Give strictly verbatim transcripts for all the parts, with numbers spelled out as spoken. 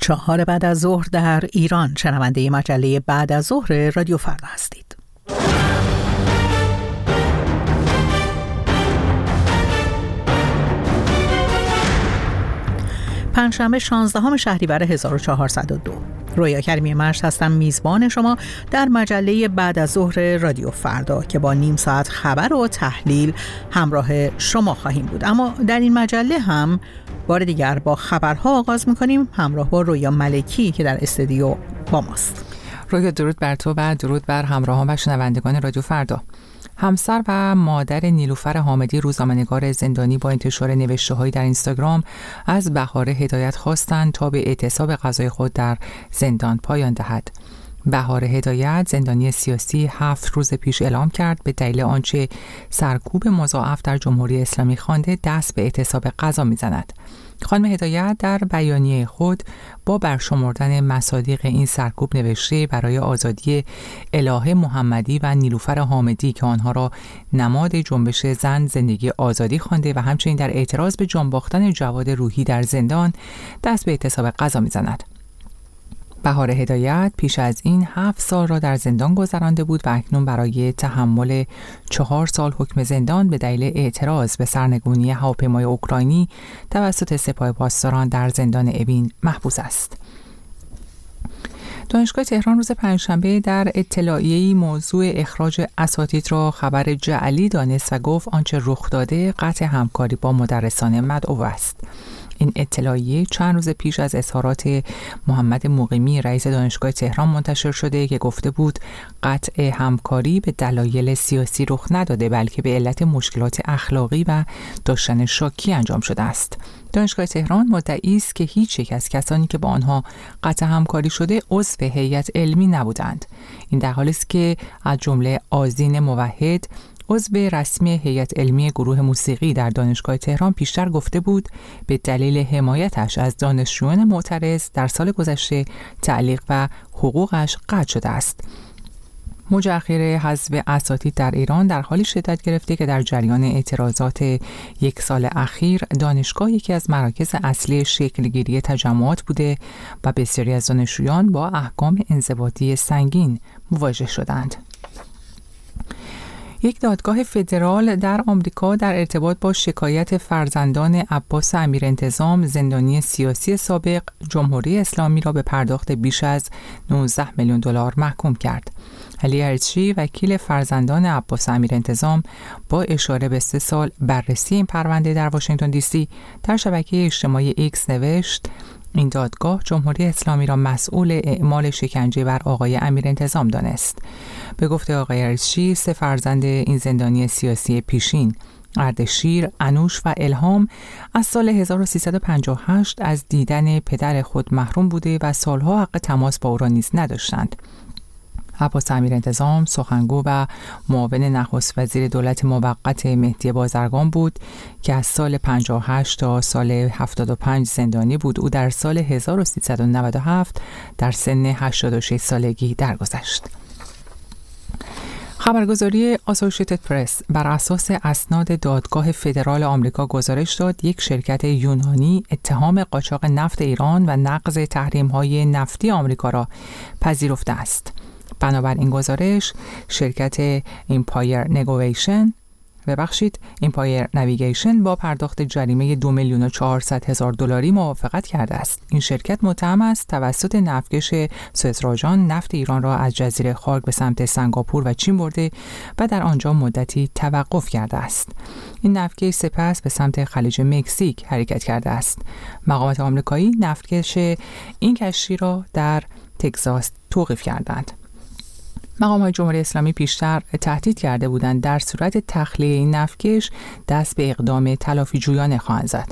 چهار بعد از ظهر در ایران. شنونده مجله بعد از ظهر رادیو فردا هستید. پنجشنبه شانزدهم شهریور هزار و چهارصد و دو. رویا کریمی مشت هستم، میزبان شما در مجله بعد از ظهر رادیو فردا که با نیم ساعت خبر و تحلیل همراه شما خواهیم بود. اما در این مجله هم بار دیگر با خبرها آغاز میکنیم همراه با رویا ملکی که در استودیو با ماست. رویا، درود بر تو و درود بر همراهان و شنوندگان رادیو فردا. همسر و مادر نیلوفر حامدی، روزنامه‌نگار زندانی، با انتشار نوشته‌هایی در اینستاگرام از بهاره هدایت خواستند تا به اعتصاب قضای خود در زندان پایان دهد. بهاره هدایت، زندانی سیاسی، هفت روز پیش اعلام کرد به دلیل آنچه سرکوب مضاعف در جمهوری اسلامی خوانده دست به اعتصاب قضا می‌زند. خانم هدایت در بیانیه خود با برشمردن مصادیق این سرکوب نوشته برای آزادی الهه محمدی و نیلوفر حامدی که آنها را نماد جنبش زن زندگی آزادی خوانده و همچنین در اعتراض به جان باختن جواد روحی در زندان دست به اعتصاب قضا می‌زند. بهاره هدایت پیش از این هفت سال را در زندان گذرانده بود و اکنون برای تحمل چهار سال حکم زندان به دلیل اعتراض به سرنگونی هواپیمای اوکراینی توسط سپاه پاسداران در زندان اوین محبوس است. دانشگاه تهران روز پنجشنبه در اطلاعیه‌ای موضوع اخراج اساتید را خبر جعلی دانست و گفت آنچه رخ داده قطع همکاری با مدرسان مدعو است. این اطلاعیه چند روز پیش از اظهارات محمد مقیمی رئیس دانشگاه تهران منتشر شده که گفته بود قطع همکاری به دلایل سیاسی رخ نداده بلکه به علت مشکلات اخلاقی و داشتن شاکی انجام شده است. دانشگاه تهران مدعی است که هیچ یک از کسانی که با آنها قطع همکاری شده عضو هیئت علمی نبودند. این در حالی است که از جمله آذین موحد، عضو رسمی هیئت علمی گروه موسیقی در دانشگاه تهران، پیشتر گفته بود به دلیل حمایتش از دانشجویان معترض در سال گذشته تعلیق و حقوقش قطع شده است. موج اخیر حذف اساتید در ایران در حالی شدت گرفته که در جریان اعتراضات یک سال اخیر دانشگاه یکی از مراکز اصلی شکلگیری تجمعات بوده و بسیاری از دانشجویان با احکام انضباطی سنگین مواجه شدند. یک دادگاه فدرال در آمریکا در ارتباط با شکایت فرزندان عباس امیرانتظام، زندانی سیاسی سابق جمهوری اسلامی را به پرداخت بیش از نوزده میلیون دلار محکوم کرد. علی ارچی، وکیل فرزندان عباس امیرانتظام، با اشاره به سه سال بررسی این پرونده در واشنگتن دی سی در شبکه اجتماعی ایکس نوشت این دادگاه جمهوری اسلامی را مسئول اعمال شکنجه بر آقای امیرانتظام دانست. به گفته آقای ارچی، سه فرزند این زندانی سیاسی پیشین، اردشیر، انوش و الهام، از سال هزار و سیصد و پنجاه و هشت از دیدن پدر خود محروم بوده و سالها حق تماس با او را نیز نداشتند. عباس امیرانتظام سخنگو و معاون نخست وزیر دولت موقت مهدی بازرگان بود که از سال پنجاه و هشت تا سال هفتاد و پنج زندانی بود. او در سال هزار و سیصد و نود و هفت در سن هشتاد و شش سالگی درگذشت. خبرگزاری آسوشیتد پرس بر اساس اسناد دادگاه فدرال آمریکا گزارش داد یک شرکت یونانی اتهام قاچاق نفت ایران و نقض تحریم‌های نفتی آمریکا را پذیرفته است. بنابر این گزارش شرکت ایمپایر نگویشن ببخشید ایمپایر نویگیشن با پرداخت جریمه دو میلیون و چهارصد هزار دلاری موافقت کرده است. این شرکت متهم است توسط نفتکش سوئزراجان نفت ایران را از جزیره خارک به سمت سنگاپور و چین برده و در آنجا مدتی توقف کرده است. این نفتکش سپس به سمت خلیج مکزیک حرکت کرده است. مقامات آمریکایی نفتکش این کشتی را در تگزاس توقیف کردند. مقامات جمهوری اسلامی پیشتر تهدید کرده بودند در صورت تخلیه این نفتکش دست به اقدام تلافی جویانه خواهند زد.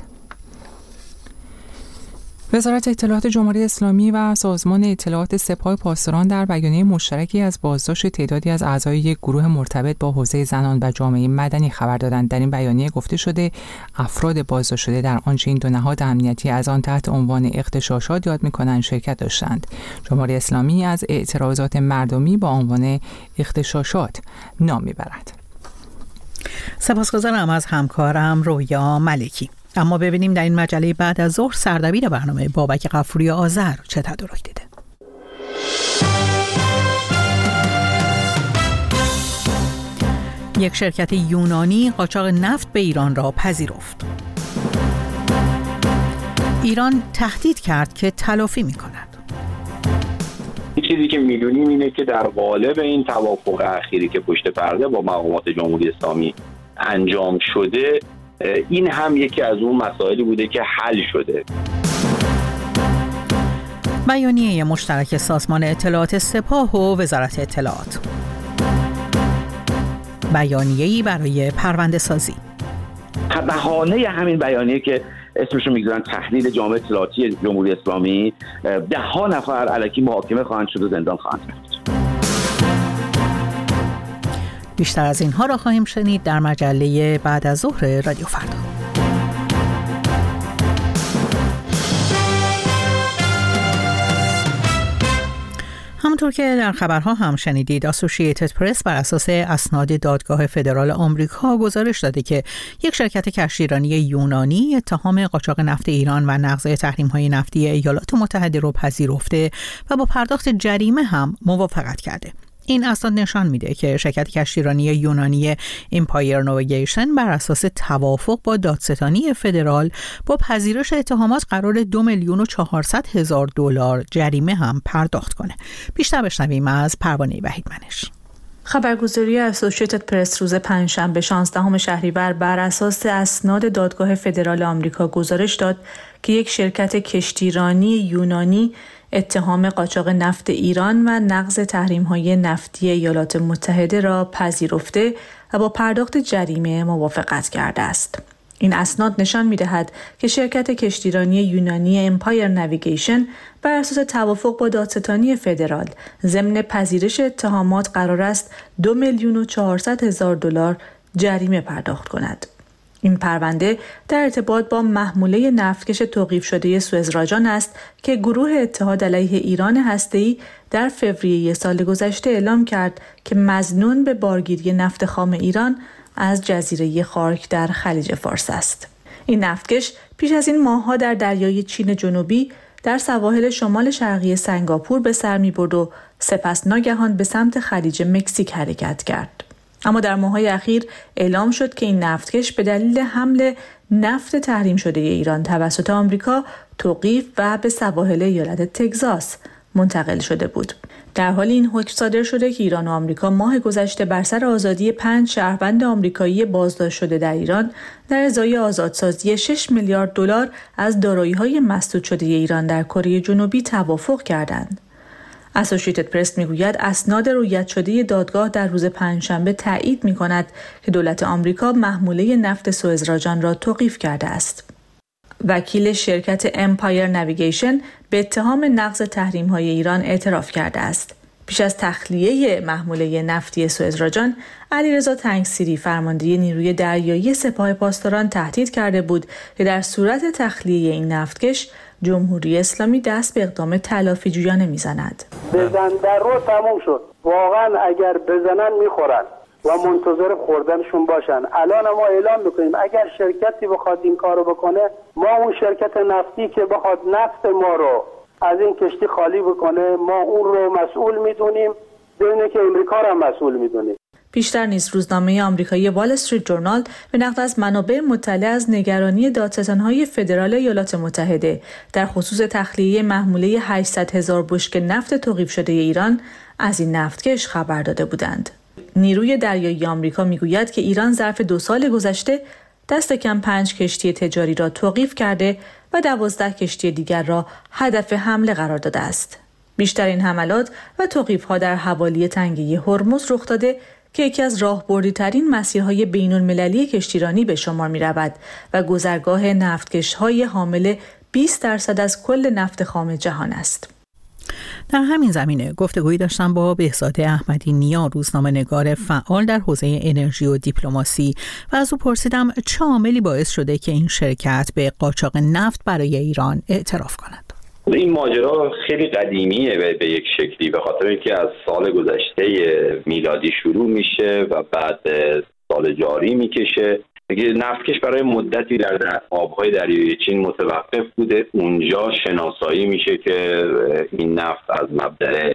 وزارت اطلاعات جمهوری اسلامی و سازمان اطلاعات سپاه پاسداران در بیانیه مشترکی از بازداشت تعدادی از اعضای یک گروه مرتبط با حوزه زنان و جامعه مدنی خبر دادند. در این بیانیه گفته شده افراد بازداشت شده در آنچه این دو نهاد امنیتی از آن تحت عنوان اغتشاشات یاد می‌کنند شرکت داشتند. جمهوری اسلامی از اعتراضات مردمی با عنوان اغتشاشات نام می‌برد. سپاسگزارم از همکارم رویا ملکی. اما ببینیم در این مجله بعد از ظهر سردبیر برنامه بابک غفوری آذر چه تدارک دیده. یک شرکت یونانی قاچاق نفت به ایران را پذیرفت. ایران تهدید کرد که تلافی می‌کند. چیزی که می‌دونیم اینه که در قالب این توافق اخیری که پشت پرده با مقامات جمهوری اسلامی انجام شده، این هم یکی از اون مسائلی بوده که حل شده. بیانیه مشترک سازمان اطلاعات سپاه و وزارت اطلاعات. بیانیه‌ای برای پرونده سازی. بهانه همین بیانیه که اسمشو میگذارن تحلیل جامعه اطلاعاتی جمهوری اسلامی، ده ها نفر الکی محاکمه خواهند شد و زندان خواهند رفت. بیشتر از اینها را خواهیم شنید در مجله بعد از ظهر رادیو فردا. همونطور که در خبرها هم شنیدید، اسوسییتد پرس بر اساس اسناد دادگاه فدرال آمریکا گزارش داده که یک شرکت کشتیرانی یونانی اتهام قاچاق نفت ایران و نقض تحریم‌های نفتی ایالات متحده را پذیرفته و با پرداخت جریمه هم موافقت کرده. این اسناد نشان میده که شرکت کشتیرانی یونانی امپایر نویگیشن بر اساس توافق با دادستانی فدرال با پذیرش اتهامات قرار دو میلیون و چهارصد هزار دلار جریمه هم پرداخت کنه. بیشتر بشنویم از پروانه وحیدمنش. خبرگزاری اسوسییتد پرس روز پنجشنبه شانزدهم شهریور بر اساس اسناد دادگاه فدرال آمریکا گزارش داد که یک شرکت کشتیرانی یونانی اتهام قاچاق نفت ایران و نقض تحریم‌های نفتی ایالات متحده را پذیرفته و با پرداخت جریمه موافقت کرده است. این اسناد نشان می‌دهد که شرکت کشتیرانی یونانی امپایر نویگیشن بر اساس توافق با دادستانی فدرال ضمن پذیرش اتهامات قرار است دو میلیون و چهارصد هزار دلار جریمه پرداخت کند. این پرونده در ارتباط با محموله نفتکش توقیف شده سوئزراجان است که گروه اتحاد علیه ایران هسته‌ای در فوریه سال گذشته اعلام کرد که مظنون به بارگیری نفت خام ایران از جزیره خارک در خلیج فارس است. این نفتکش پیش از این ماه‌ها در دریای چین جنوبی در سواحل شمال شرقی سنگاپور به سر می‌برد و سپس ناگهان به سمت خلیج مکزیک حرکت کرد. اما در ماه‌های اخیر اعلام شد که این نفتکش به دلیل حمل نفت تحریم شده ایران توسط آمریکا توقیف و به سواحل ایالت تگزاس منتقل شده بود. در حال این حکم صادر شده که ایران و آمریکا ماه گذشته بر سر آزادی پنج شهروند آمریکایی بازداشت شده در ایران در ازای آزادسازی شش میلیارد دلار از دارایی‌های مسدود شده ایران در کره جنوبی توافق کردند. اسوسییتد پرس میگوید اسناد رویت شده دادگاه در روز پنجشنبه تایید می‌کند که دولت آمریکا محموله نفت سوئزراجان را توقیف کرده است. وکیل شرکت امپایر نویگیشن به اتهام نقض تحریم‌های ایران اعتراف کرده است. پیش از تخلیه محموله نفتی سوئزراجان، علیرضا تنگسیری فرمانده نیروی دریایی سپاه پاسداران تهدید کرده بود که در صورت تخلیه این نفتکش جمهوری اسلامی دست به اقدام تلافی جویانه میزند. بزن در رو تموم شد. واقعا اگر بزنن میخورن و منتظر خوردنشون باشن. الان ما اعلام میکنیم اگر شرکتی بخواد این کارو بکنه، ما اون شرکت نفتی که بخواد نفت ما رو از این کشتی خالی بکنه، ما اون رو مسئول میدونیم، بدونه که امریکا رو هم مسئول میدونیم. بیشتر نیز روزنامه آمریکایی وال استریت جورنال به نقل از منابع مطلع از نگرانی دادستان‌های فدرال ایالات متحده در خصوص تخلیه محموله هشتصد هزار بشکه نفت توقیف شده ایران از این نفتکش خبر داده بودند. نیروی دریایی آمریکا میگوید که ایران ظرف دو سال گذشته دست کم پنج کشتی تجاری را توقیف کرده و دوازده کشتی دیگر را هدف حمله قرار داده است. بیشتر این حملات و توقیف‌ها در حوالی تنگه هرمز رخ داده که یکی از راهبردی‌ترین مسیرهای بین‌المللی کشتیرانی به شمار می‌رود و گذرگاه نفتکش‌های حامل بیست درصد از کل نفت خام جهان است. در همین زمینه گفتگویی داشتم با بهزاد احمدی نیا، روزنامه‌نگار فعال در حوزه انرژی و دیپلماسی، و از او پرسیدم چه عاملی باعث شده که این شرکت به قاچاق نفت برای ایران اعتراف کند. این ماجرا خیلی قدیمیه به, به یک شکلی، به خاطر اینکه از سال گذشته میلادی شروع میشه و بعد سال جاری میکشه نفتکش برای مدتی در آبهای دریای چین متوقف بوده. اونجا شناسایی میشه که این نفت از مبدأ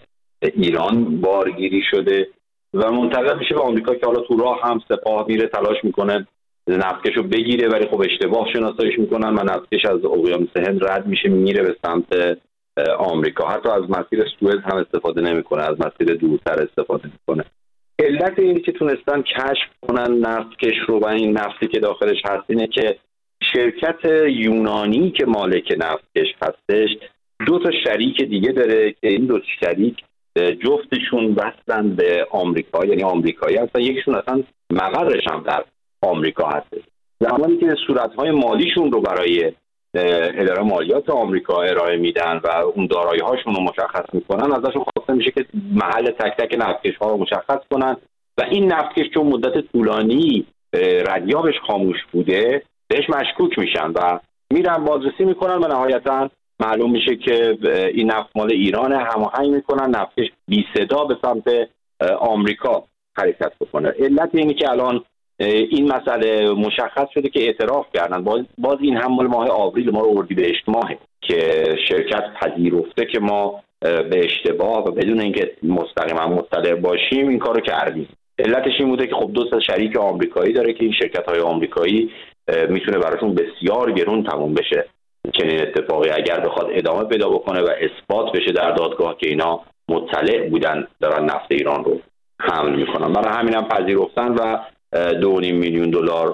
ایران بارگیری شده و منتقل میشه به آمریکا که حالا تو راه هم سپاه میره تلاش میکنه نفتکش رو بگیره، ولی خب اشتباه شناساییش میکنن و نفتکش از اقیانوس هند رد میشه میره به سمت آمریکا. حتی از مسیر سوئز هم استفاده نمیکنه، از مسیر دورتر استفاده میکنه. علت اینی که تونستن کشف کنن نفتکش رو و این نفتی که داخلش هست اینه که شرکت یونانی که مالک نفتکش هستش دو تا شریک دیگه داره که این دو شریک جفتشون وصلن به آمریکا، یعنی آمریکایی هستن، یکیشون اصلا مقرش هم در آمریکا هست. زمانی که صورت‌های مالیشون رو برای اداره مالیات آمریکا ارائه میدن و اون دارایی‌هاشون رو مشخص میکنن، ازشون خواسته میشه که محل تک تک نفتکش‌ها رو مشخص کنن و این نفتکش چون مدت طولانی ردیابش خاموش بوده بهش مشکوک میشن و میرن بازرسی میکنن و نهایتاً معلوم میشه که این نفت مال ایرانه. هماهنگ میکنن نفتکش بی صدا به سمت آمریکا حرکت بکنه. علت اینه که الان این مسئله مشخص شده که اعتراف کردن، باز, باز این هم مال ماه آوریل، ما رو اردیبهشت ماه که شرکت پذیرفته که ما به اشتباه و بدون اینکه مستقیما مطلع باشیم این کارو کردیم. علتش این بوده که خب دو تا شریک آمریکایی داره که این شرکت‌های آمریکایی میتونه براشون بسیار گرون تموم بشه چنین اتفاقی اگر بخواد ادامه پیدا بکنه و اثبات بشه در دادگاه که اینا مطلع بودن دارن نفت ایران رو حمل میکنن. برای همین هم پذیرفتن و دو و نیم میلیون دلار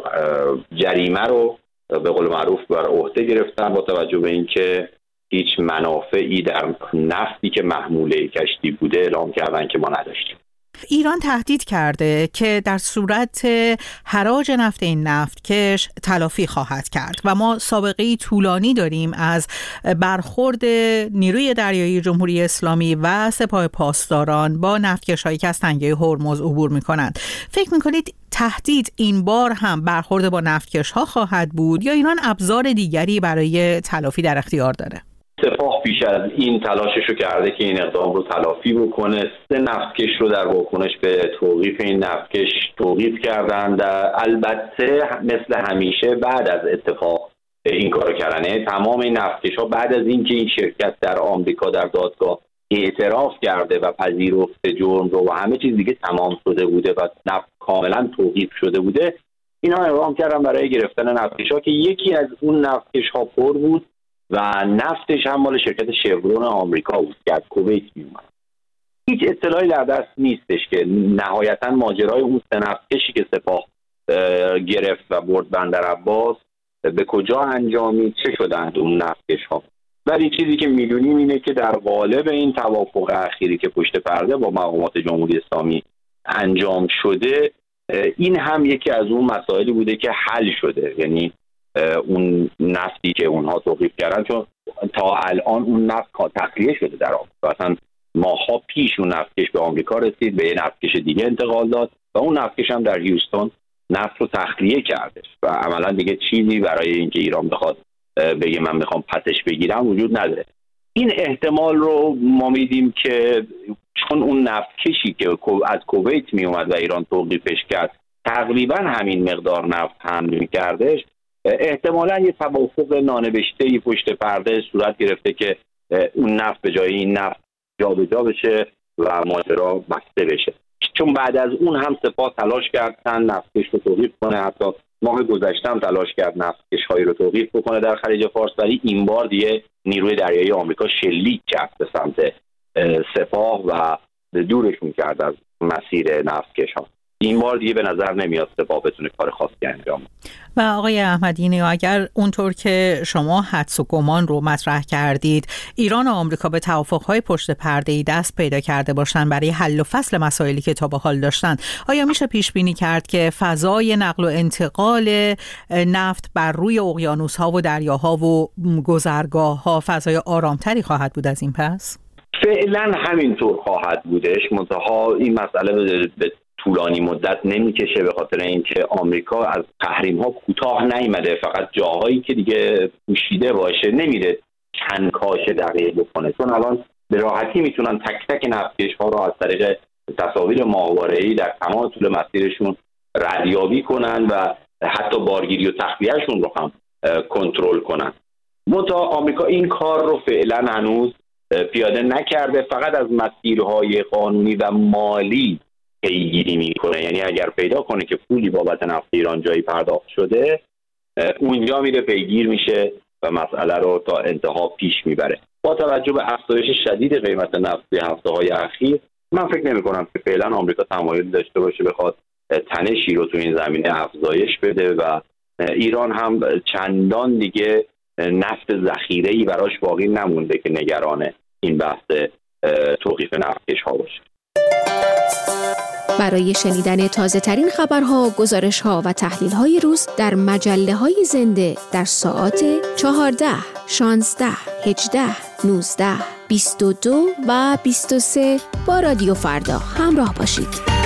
جریمه رو به قول معروف بر عهده گرفتن با توجه به اینکه هیچ منافعی در نفتی که محموله کشتی بوده اعلام کردن که ما نداشتیم. ایران تهدید کرده که در صورت حراج نفت این نفتکش تلافی خواهد کرد و ما سابقه طولانی داریم از برخورد نیروی دریایی جمهوری اسلامی و سپاه پاسداران با نفتکش‌هایی که از تنگه هرمز عبور می‌کنند. فکر می‌کنید تهدید این بار هم برخورد با نفتکش‌ها خواهد بود یا ایران ابزار دیگری برای تلافی در اختیار داره؟ سپاه پیش از این تلاشش رو کرده که این اقدام رو تلافی بکنه. سه نفتکش رو در واکنش به توقیف این نفتکش توقیف کردند. البته مثل همیشه بعد از اتفاق این کارو کردن. تمام این نفتکش ها بعد از اینکه این شرکت در آمریکا در دادگاه اعتراف کرده و پذیرفته جرم رو و همه چیز دیگه تمام شده بوده و نفت کاملا توقیف شده بوده، اینا اقدام کردن برای گرفتن نفتکش ها که یکی از اون نفتکش ها پر بود و نفتش هم مال شرکت شورون آمریکا بود که از کویت میومد. هیچ اطلاعی در دست نیستش که نهایتا ماجرای اون سه نفتکشی که سپاه گرفت و برد بندر عباس به کجا انجامید، چه شدند اون نفتکش ها. ولی چیزی که میدونیم اینه که در قالب این توافق اخیری که پشت پرده با مقامات جمهوری اسلامی انجام شده، این هم یکی از اون مسائلی بوده که حل شده. یعنی اون نفتی که اونها توقیف کردن، چون تا الان اون نفت تخلیه شده در آمریکا، اصلا ماها پیش اون نفتکش به آمریکا رسید، به یه نفتکش دیگه انتقال داد و اون نفتکش هم در هیوستون نفت رو تخلیه کردش و عملا دیگه چیزی برای اینکه ایران بخواد بگه من میخوام پسش بگیرم وجود نداره. این احتمال رو ما میدیم که چون اون نفتکشی که از کویت میومد و ایران توقیفش کرد تقریبا همین مقدار نفت حمل میکردش، احتمالاً یه توافق نانوشته‌ای پشت پرده صورت گرفته که اون نفت به جای این نفت جابجا بشه و ماجرا بسته بشه. چون بعد از اون هم سپاه تلاش کردن نفتکش رو توقیف کنه، حتی ماه گذشته هم تلاش کرد نفتکش‌هایی رو توقیف بکنه در خلیج فارس، ولی این بار دیگه نیروی دریایی آمریکا شلیک کرد به سمت سپاه و دورشون کرد از مسیر نفتکش‌ها. این بار دیگه به نظر نمیاد سپاه بتونه کار خاصی انجام بده. و آقای احمدی، اگر اونطور که شما حدس و گمان رو مطرح کردید ایران و آمریکا به توافق‌های پشت پرده‌ای دست پیدا کرده باشن برای حل و فصل مسائلی که تا به حال داشتن، آیا میشه پیش بینی کرد که فضای نقل و انتقال نفت بر روی اقیانوس‌ها و دریاها و گذرگاه‌ها فضای آرامتری خواهد بود از این پس؟ فعلا همینطور خواهد بودش، منتها این مسئله به طولانی مدت نمیکشه به خاطر اینکه آمریکا از تحریم ها کوتاه نیامده، فقط جاهایی که دیگه پوشیده باشه نمیره کنکاش دقیق بکنه، چون الان به راحتی میتونن تک تک نفتکش ها رو از طریق تصاویر ماهواره‌ای در تمام طول مسیرشون ردیابی کنن و حتی بارگیری و تخلیهشون رو هم کنترل کنن. منتها آمریکا این کار رو فعلا هنوز پیاده نکرده، فقط از مسیرهای قانونی و مالی پیگیری میکنه. یعنی اگر پیدا کنه که پولی بابت نفت ایران جایی پرداخت شده، اونجا میره پیگیر میشه و مسئله رو تا انتها پیش میبره. با توجه به افزایش شدید قیمت نفت در هفته‌های اخیر، من فکر نمی‌کنم که فعلا آمریکا تمایل داشته باشه بخواد تنشی رو تو این زمینه افزایش بده و ایران هم چندان دیگه نفت ذخیره‌ای براش باقی نمونده که نگران این بحث توقیف نفتکش‌ها باشه. برای شنیدن تازه ترین خبرها، گزارش‌ها و تحلیل‌های روز در مجله‌های زنده در ساعات چهارده، شانزده، هجده، نوزده، بیست و دو و بیست و سه با رادیو فردا همراه باشید.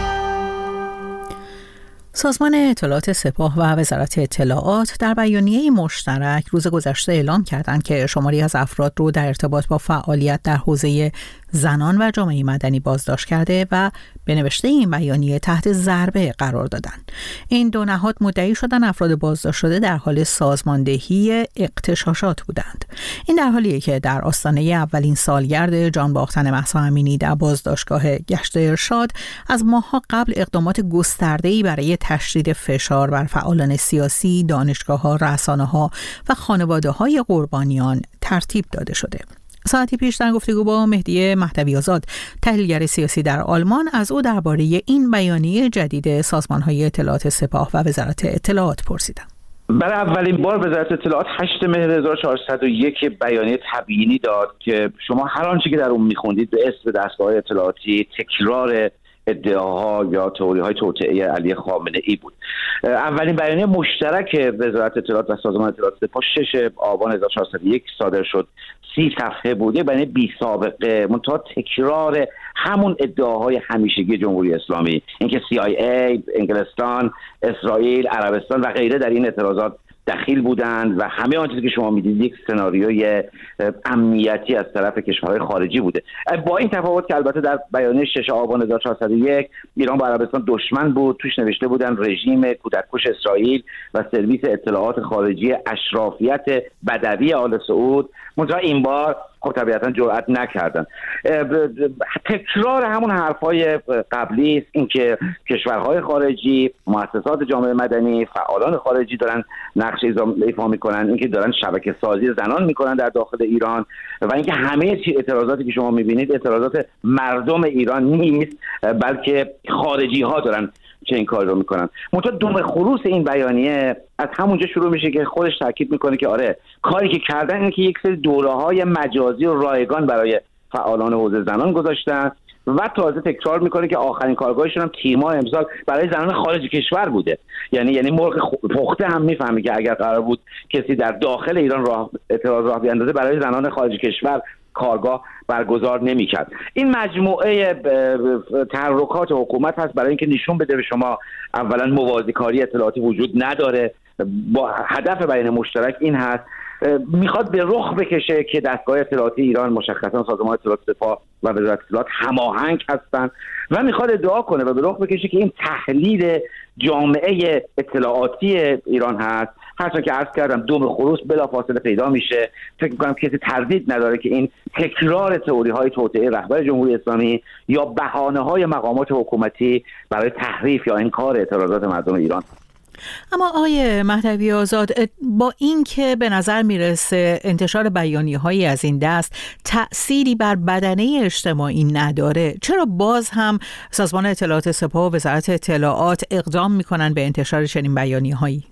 سازمان اطلاعات سپاه و وزارت اطلاعات در بیانیه مشترک روز گذشته اعلام کردند که شماری از افراد رو در ارتباط با فعالیت در حوزه زنان و جامعه مدنی بازداشت کرده و به نوشته این بیانیه تحت ضربه قرار دادند. این دو نهاد مدعی شدن افراد بازداشت شده در حال سازماندهی اغتشاشات بودند. این در حالیه که در آستانه اولین سالگرد جان باختن مهسا امینی در بازداشتگاه گشت ارشاد از ماه‌ها قبل اقدامات گسترده‌ای برای تشدید فشار بر فعالان سیاسی، دانشگاه‌ها، رسانه‌ها و خانواده‌های قربانیان ترتیب داده شده. ساعتی پیش در گفتگو با مهدی مهدوی آزاد، تحلیلگر سیاسی در آلمان، از او درباره این بیانیه جدید سازمان‌های اطلاعات سپاه و وزارت اطلاعات پرسیدم. برای اولین بار وزارت اطلاعات هشتم مهر هزار و چهارصد و یک بیانیه تبیینی داد که شما هر آنچه که در اون می‌خوندید به اسم دستگاه اطلاعاتی تکرار ادعاها یا تئوری‌های توطئه علی خامنه‌ای بود. اولین بیانیه مشترک وزارت اطلاعات و سازمان اطلاعات سپاه ششم آبان هزار و چهارصد و یک صادر شد. سی صفحه بوده، بیانیه بی سابقه، منتها تکرار همون ادعاهای همیشگی جمهوری اسلامی، اینکه سی آی ای، انگلستان، اسرائیل، عربستان و غیره در این اعتراضات دخیل بودند و همه آن چیزی که شما میدید یک سناریوی امنیتی از طرف کشورهای خارجی بوده. با این تفاوت که البته در بیانیه ششم آبان هزار و چهارصد و یک ایران با عربستان دشمن بود، توش نوشته بودن رژیم کودککش اسرائیل و سرویس اطلاعات خارجی اشرافیت بدوی آل سعود. منتها این بار خب طبیعتا جرئت نکردن. تکرار همون حرفای قبلی است، اینکه کشورهای خارجی، مؤسسات جامعه مدنی، فعالان خارجی دارن نقش ایفا میکنن، اینکه دارن شبکه سازی زنان میکنن در داخل ایران و اینکه همه اعتراضاتی که شما میبینید اعتراضات مردم ایران نیست، بلکه خارجی ها دارن چه این کار رو میکنن. منتها دوم خروس این بیانیه از همونجا شروع میشه که خودش تاکید میکنه که آره کاری که کردن اینه که یک سری دوره‌های مجازی و رایگان برای فعالان حوزه زنان گذاشتن و تازه تکرار میکنه که آخرین کارگاهشون هم تیر ماه امسال برای زنان خارج کشور بوده. یعنی یعنی مرغ پخته هم میفهمه که اگر قرار بود کسی در داخل ایران راه اعتراض راه بیاندازه، برای زنان خارج کشور کارگاه برگزار نمی‌کرد. این مجموعه تحرکات حکومت هست برای اینکه نشون بده به شما اولا موازیکاری اطلاعاتی وجود نداره. با هدف بیان مشترک این هست میخواد به رخ بکشه که دستگاه اطلاعاتی ایران، مشخصا سازمان اطلاعات سپاه و وزارت اطلاعات، هماهنگ هستند و میخواد ادعا کنه و به رخ بکشه که این تحلیل جامعه اطلاعاتی ایران هست. هرچند که عرض کردم دوم خروس بلافاصله پیدا میشه. فکر میکنم کسی تردید نداره که این تکرار تئوری های توطئه رهبر جمهوری اسلامی یا بهانه های مقامات حکومتی برای تحریف یا انکار اعتراضات مردم ایران. اما آقای مهدوی آزاد، با این که به نظر میرسه انتشار بیانیه‌هایی از این دست تأثیری بر بدنه اجتماعی نداره، چرا باز هم سازمان اطلاعات سپاه و وزارت اطلاعات اقدام میکنن به انتشار چنین بیانیه‌هایی؟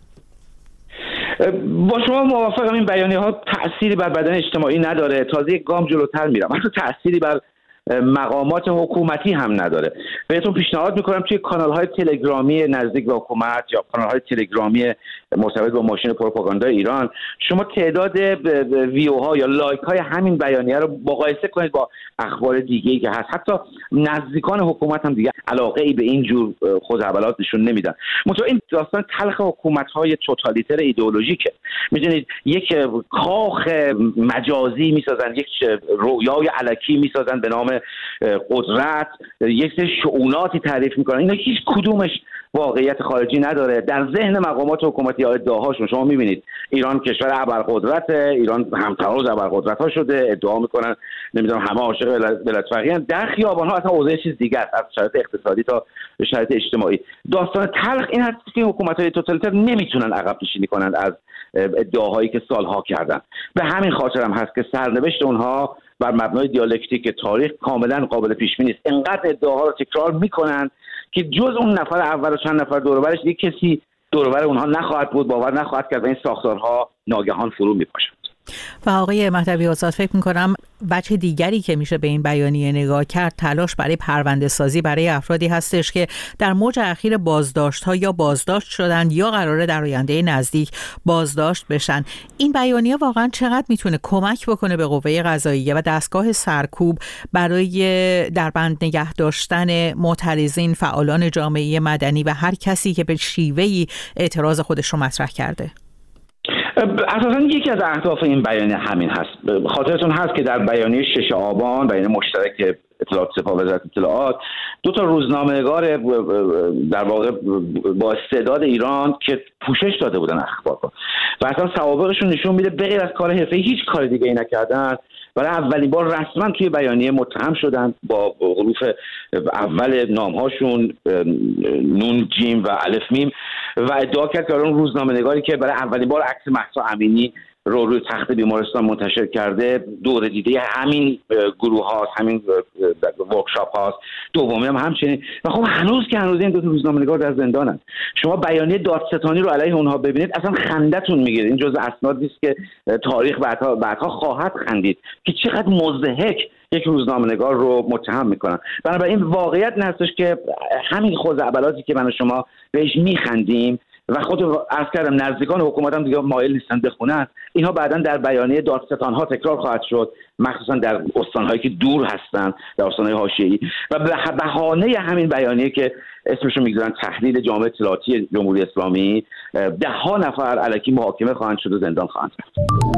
با شما موافقم، این بیانیه‌ها تأثیری بر بدن اجتماعی نداره. تازه یک گام جلوتر میرم، حتی تأثیری بر مقامات حکومتی هم نداره. بهتون پیشنهاد میکنم توی کانال‌های تلگرامی نزدیک به حکومت یا کانال‌های تلگرامی مرتبط با ماشین پروپاگاندا ایران شما تعداد ویوها یا لایک‌های همین بیانیه رو مقایسه کنید با اخبار دیگه‌ای که هست. حتی نزدیکان حکومت هم دیگه علاقه‌ای به این جور خودعبلات نشون نمیدن. منتها این داستان تلخ حکومت‌های توتالیتر ایدئولوژیکه. میدونید یک کاخ مجازی میسازن، یک رویای الکی میسازن به نام قدرت، یک سری شؤوناتی تعریف میکنن. اینا هیچ کدومش واقعیت خارجی نداره. در ذهن مقامات حکومتی ها ادعاهاشون شما میبینید ایران کشور ابرقدرته، ایران همتراز ابرقدرت ها شده، ادعا میکنن نمیدونم همه عاشق ولایت فقیه. در خیابان ها اصلا اوضاع چیز دیگه است، از شرایط اقتصادی تا شرایط اجتماعی. داستان تلخ این هست که حکومت های توتالیتر نمیتونن عقب نشینی کنند از ادعاهایی که سالها کردن. به همین خاطر هم هست که سرنوشت اونها بر مبنای دیالکتیک تاریخ کاملا قابل پیش بینی است. انقدر ادعاها رو تکرار میکنن که جز اون نفر اول و چند نفر دور و برش یک کسی دور و بر اونها نخواهد بود، باور نخواهد کرد و این ساختارها ناگهان فرو میپاشند. و آقای مهدوی آزاد، فکر میکنم وجه دیگری که میشه به این بیانیه نگاه کرد تلاش برای پرونده سازی برای افرادی هستش که در موج اخیر بازداشت ها یا بازداشت شدن یا قراره در آینده نزدیک بازداشت بشن. این بیانیه واقعا چقدر میتونه کمک بکنه به قوه قضاییه و دستگاه سرکوب برای در بند نگه داشتن معترضین، فعالان جامعه مدنی و هر کسی که به شیوهی اعتراض خودش رو مطرح کرده؟ اساساً یکی از اهداف این بیانیه همین هست. خاطرتون هست که در بیانیه شش آبان، بیانیه مشترک اطلاعات سپاه و وزارت اطلاعات، دو تا روزنامه‌نگار در واقع با استعداد ایران که پوشش داده بودن اخبار رو و اصلا سوابقشون نشون میده بغیر از کار حرفه‌ای هیچ کار دیگه ای نکردن، برای اولین بار رسما توی بیانیه متهم شدن با حروف اول نامهاشون نون جیم و الف میم و ادعا کرد که اون روزنامه‌نگاری که برای اولین بار عکس مهسا امینی رو روی تخت بیمارستان منتشر کرده دور دیده همین گروه هاست، همین ورکشاپ هاست، دومی هم همچنین. و خب هنوز که هنوز این دو تا روزنامه‌نگار در زندانن. شما بیانیه دادستانی رو علیه اونها ببینید اصلا خندتون میگیره. این جزء اسنادی است که تاریخ بعدها بعدها خواهد خندید که چقدر مضحک یک روزنامه‌نگار رو متهم میکنن. بنابراین واقعیت این هستش که همین خزعبلاتی که من و شما بهش میخندیم و خود عرض کردم نزدیکان حکومت هم دیگه مایل نیستن بخونن، اینها بعداً در بیانیه دادستان‌ها تکرار خواهد شد، مخصوصا در استان‌هایی که دور هستن، در استان‌های حاشیه‌ای. و به بهانه همین بیانیه که اسمش رو میگذارن تحلیل جامعه اطلاعاتی جمهوری اسلامی، ده ها نفر الکی محاکمه خواهند شد و زندان خواهند رفت.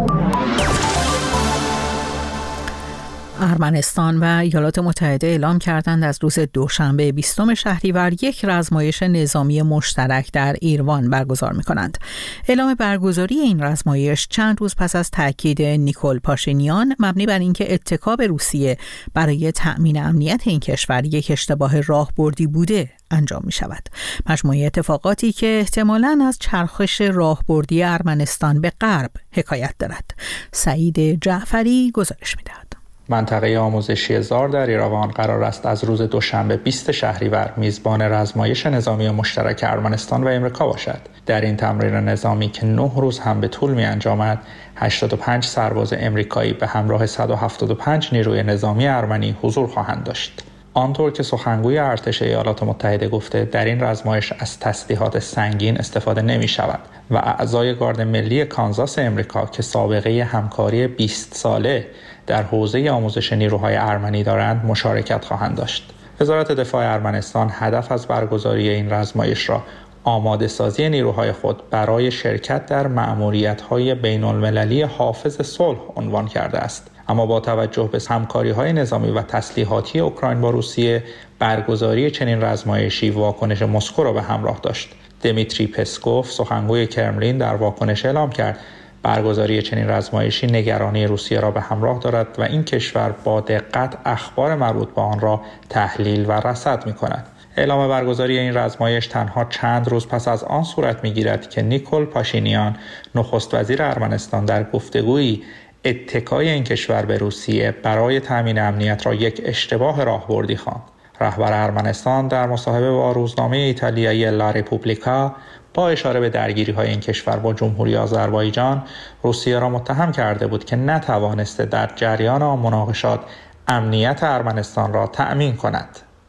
ارمنستان و ایالات متحده اعلام کردند از روز دوشنبه بیستم شهریور یک رزمایش نظامی مشترک در ایروان برگزار می‌کنند. اعلام برگزاری این رزمایش چند روز پس از تاکید نیکول پاشینیان مبنی بر اینکه اتکا روسیه برای تأمین امنیت این کشور یک اشتباه راهبردی بوده انجام می شود. مجموعه اتفاقاتی که احتمالاً از چرخش راهبردی ارمنستان به غرب حکایت دارد. سعید جعفری گزارش می دهد. منطقه آموزشی زار در ایروان قرار است از روز دوشنبه بیست شهریور میزبان رزمایش نظامی مشترک ارمنستان و امریکا باشد. در این تمرین نظامی که نه روز هم به طول می انجامد، هشتاد و پنج سرباز امریکایی به همراه صد و هفتاد و پنج نیروی نظامی ارمنی حضور خواهند داشت. آنطور که سخنگوی ارتش ایالات متحده گفته، در این رزمایش از تسلیحات سنگین استفاده نمی شود و اعضای گارد ملی کانزاس امریکا که سابقه همکاری بیست ساله در حوزه آموزش نیروهای ارمنی دارند مشارکت خواهند داشت. وزارت دفاع ارمنستان هدف از برگزاری این رزمایش را آماده سازی نیروهای خود برای شرکت در مأموریت‌های بین‌المللی حافظ صلح عنوان کرده است. اما با توجه به همکاری‌های نظامی و تسلیحاتی اوکراین با روسیه، برگزاری چنین رزمایشی واکنش مسکو را به همراه داشت. دمیتری پسکوف، سخنگوی کرملین، در واکنش اعلام کرد برگزاری چنین رزمایشی نگرانی روسیه را به همراه دارد و این کشور با دقت اخبار مربوط به آن را تحلیل و رصد می‌کند. اعلام برگزاری این رزمایش تنها چند روز پس از آن صورت می‌گیرد که نیکول پاشینیان، نخست وزیر ارمنستان، در گفتگویی اتکای این کشور به روسیه برای تامین امنیت را یک اشتباه راهبردی خواند. رهبر ارمنستان در مصاحبه با روزنامه ایتالیایی لا رپوبلیکا با اشاره به درگیری‌های این کشور با جمهوری آذربایجان، روسیه را متهم کرده بود که نتوانسته در جریان آن مناقشات امنیت ارمنستان را تأمین کند.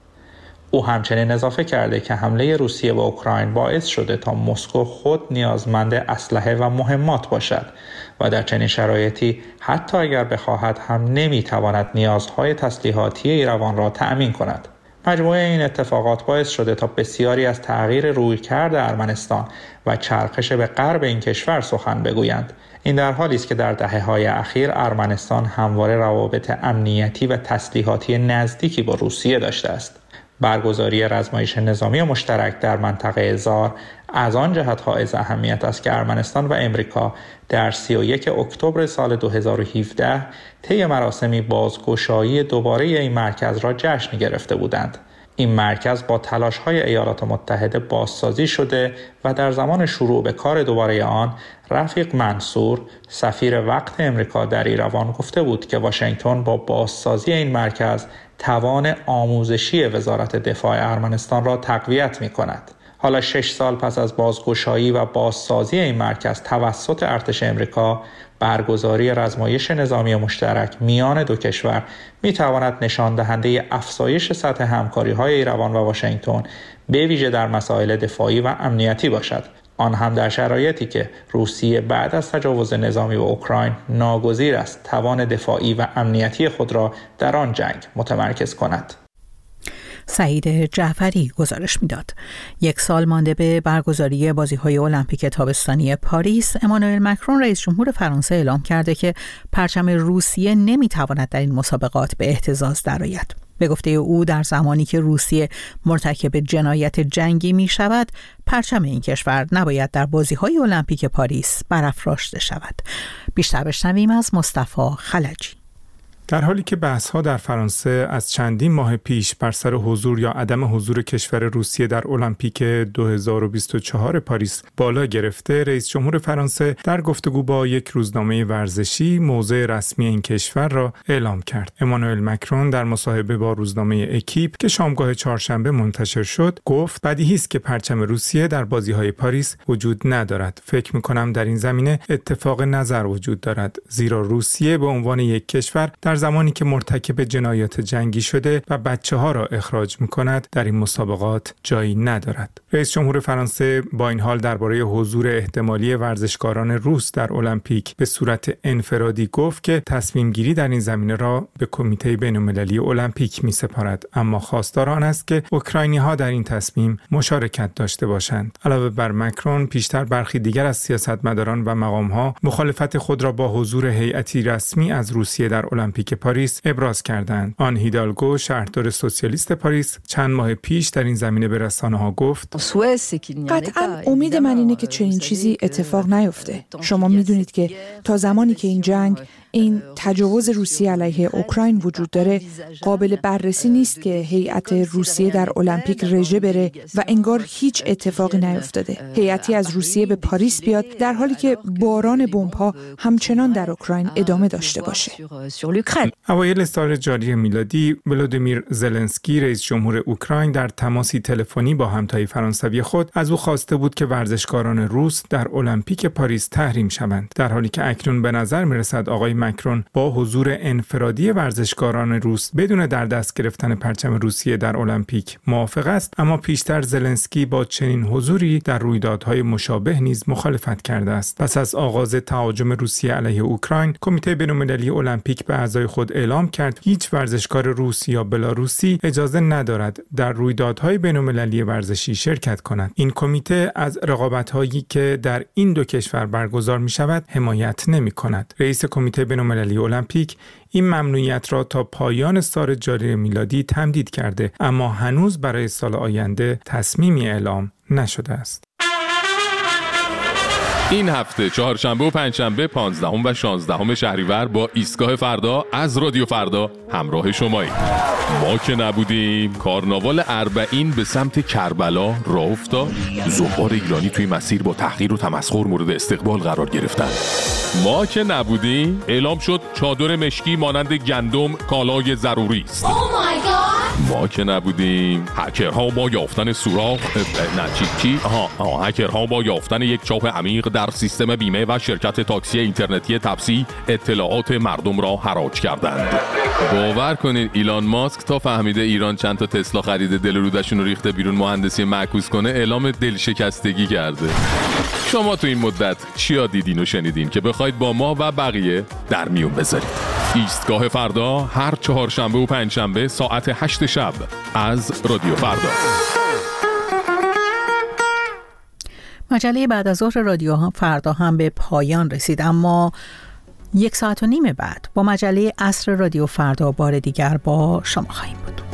او همچنین اضافه کرده که حمله روسیه به اوکراین باعث شده تا مسکو خود نیازمند اسلحه و مهمات باشد و در چنین شرایطی حتی اگر بخواهد هم نمیتواند نیازهای تسلیحاتی ایروان را تأمین کند. مجموعه این اتفاقات باعث شده تا بسیاری از تغییر رویکرد ارمنستان و چرخش به غرب این کشور سخن بگویند. این در حالی است که در دهه‌های اخیر ارمنستان همواره روابط امنیتی و تسلیحاتی نزدیکی با روسیه داشته است. برگزاری رزمایش نظامی مشترک در منطقه زار از آن جهت حائز اهمیت است که ارمنستان و امریکا در سی و یک اکتبر سال دو هزار و هفده طی مراسمی بازگشایی دوباره این مرکز را جشن گرفته بودند. این مرکز با تلاش‌های ایالات متحده بازسازی شده و در زمان شروع به کار دوباره آن رفیق منصور سفیر وقت امریکا در ایروان گفته بود که واشنگتن با بازسازی این مرکز توان آموزشی وزارت دفاع ارمنستان را تقویت می‌کند. حالا شش سال پس از بازگشایی و بازسازی این مرکز توسط ارتش امریکا، برگزاری رزمایش نظامی مشترک میان دو کشور می‌تواند نشان دهنده افزایش سطح همکاری‌های ایروان و واشنگتن به ویژه در مسائل دفاعی و امنیتی باشد. آن هم در شرایطی که روسیه بعد از تجاوز نظامی به اوکراین ناگزیر است توان دفاعی و امنیتی خود را در آن جنگ متمرکز کند. سعید جعفری گزارش میداد. یک سال مانده به برگزاری بازی‌های المپیک تابستانی پاریس، امانوئل مکرون رئیس جمهور فرانسه اعلام کرده که پرچم روسیه نمیتواند در این مسابقات به اهتزاز درآید. به گفته او در زمانی که روسیه مرتکب جنایت جنگی می شود، پرچم این کشور نباید در بازی‌های المپیک پاریس برافراشته شود. بیشتر بشنویم از مصطفی خلجی. در حالی که بحث‌ها در فرانسه از چندین ماه پیش بر سر حضور یا عدم حضور کشور روسیه در المپیک دو هزار و بیست و چهار پاریس بالا گرفته، رئیس جمهور فرانسه در گفتگو با یک روزنامه ورزشی موضع رسمی این کشور را اعلام کرد. امانوئل مکرون در مصاحبه با روزنامه اکیپ که شامگاه چهارشنبه منتشر شد، گفت بدیهی است که پرچم روسیه در بازی‌های پاریس وجود ندارد. فکر می‌کنم در این زمینه اتفاق نظر وجود دارد، زیرا روسیه به عنوان یک کشور در زمانی که مرتکب جنایات جنگی شده و بچه‌ها را اخراج می‌کند در این مسابقات جایی ندارد. رئیس جمهور فرانسه با این حال درباره حضور احتمالی ورزشکاران روس در المپیک به صورت انفرادی گفت که تصمیم گیری در این زمینه را به کمیته بین‌المللی المپیک می‌سپارد، اما خواستار آن است که اوکراینی‌ها در این تصمیم مشارکت داشته باشند. علاوه بر مکرون، پیشتر برخی دیگر از سیاستمداران و مقام‌ها مخالفت خود را با حضور هیئتی رسمی از روسیه در المپیک پاریس ابراز کردند. آن هیدالگو، شهردار سوسیالیست پاریس، چند ماه پیش در این زمینه به رسانه‌ها گفت: قطعاً امید من اینه که چنین چیزی اتفاق نیفته. شما می‌دونید که تا زمانی که این جنگ، این تجاوز روسیه علیه اوکراین وجود داره، قابل بررسی نیست که هیئت روسیه در المپیک رژه بره و انگار هیچ اتفاقی نیفتاده. هیئتی از روسیه به پاریس بیاد در حالی که باران بمب‌ها همچنان در اوکراین ادامه داشته باشه. اوایل سال جاری میلادی، ولودیمیر زلنسکی رئیس جمهور اوکراین در تماسی تلفنی با همتای فرانسوی خود از او خواسته بود که ورزشکاران روس در المپیک پاریس تحریم شوند، در حالی که اکنون به نظر می‌رسد آقای مکرون با حضور انفرادی ورزشکاران روس بدون در دست گرفتن پرچم روسیه در المپیک موافق است، اما پیشتر زلنسکی با چنین حضوری در رویدادهای مشابه نیز مخالفت کرده است. پس از آغاز تهاجم روسیه علیه اوکراین، کمیته بین‌المللی المپیک به اعضای خود اعلام کرد هیچ ورزشکار روس یا بلاروسی اجازه ندارد در رویدادهای بین‌المللی ورزشی شرکت کند. این کمیته از رقابت‌هایی که در این دو کشور برگزار می‌شود حمایت نمی‌کند. رئیس کمیته بین‌المللی المپیک این ممنوعیت را تا پایان سال جاری میلادی تمدید کرده، اما هنوز برای سال آینده تصمیمی اعلام نشده است. این هفته چهارشنبه و پنجشنبه پانزدهم و شانزدهم شهریور با ایستگاه فردا از رادیو فردا همراه شماییم. ما که نبودیم، کارناوال اربعین به سمت کربلا راه افتاد. زوار ایرانی توی مسیر با تحقیر و تمسخر مورد استقبال قرار گرفتن. ما که نبودیم، اعلام شد چادر مشکی مانند گندم کالای ضروری است. ما که نبودیم، هکرها با یافتن سوراخ نه چی چی آها آها هکرها با یافتن یک چاه عمیق در سیستم بیمه و شرکت تاکسی اینترنتی تپسی اطلاعات مردم را حراج کردند. باور کنید ایلان ماسک تا فهمیده ایران چند تا تسلا خریده، دل رودشون رو ریخته بیرون مهندسی معکوس کنه، اعلام دلشکستگی کرده. شما تو این مدت چیا دیدین و شنیدین که بخواید با ما و بقیه در میون بذارید؟ ایستگاه فردا هر چهارشنبه و پنجشنبه ساعت هشت شب از رادیو فردا. مجله بعد از ظهر رادیو فردا هم به پایان رسید، اما یک ساعت و نیم بعد با مجله عصر رادیو فردا بار دیگر با شما خواهیم بود.